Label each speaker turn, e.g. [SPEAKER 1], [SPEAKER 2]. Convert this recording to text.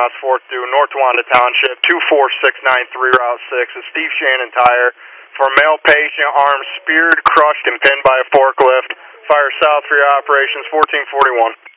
[SPEAKER 1] miles 4th through North Wanda Township, 24693 Route 6. It's Steve Shannon Tire. For a male patient, arms speared, crushed, and pinned by a forklift. Fire south for your operations, 1441.